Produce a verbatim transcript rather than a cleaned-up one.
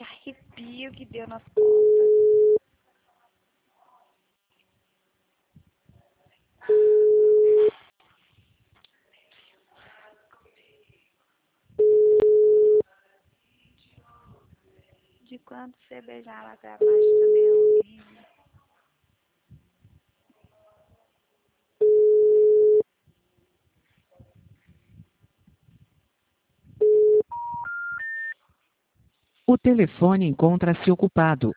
arrepio que deu nas costas. De quando você beijar lá pra baixo também é horrível. O telefone encontra-se ocupado.